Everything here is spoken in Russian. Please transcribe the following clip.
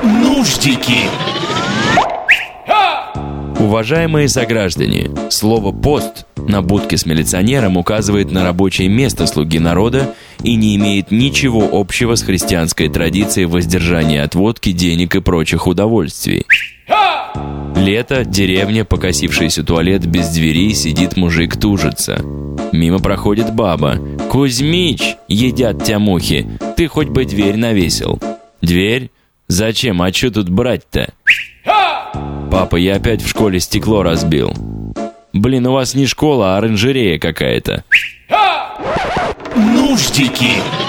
Нуждики. Уважаемые сограждане, слово «пост» на будке с милиционером указывает на рабочее место слуги народа и не имеет ничего общего с христианской традицией воздержания от водки, денег и прочих удовольствий. Лето, деревня, покосившийся туалет без двери, сидит мужик, тужится. Мимо проходит баба. «Кузьмич, едят тебя мухи, ты хоть бы дверь навесил». «Дверь? Зачем? А что тут брать-то?» «Папа, я опять в школе стекло разбил». «Блин, у вас не школа, а оранжерея какая-то». Нуждики.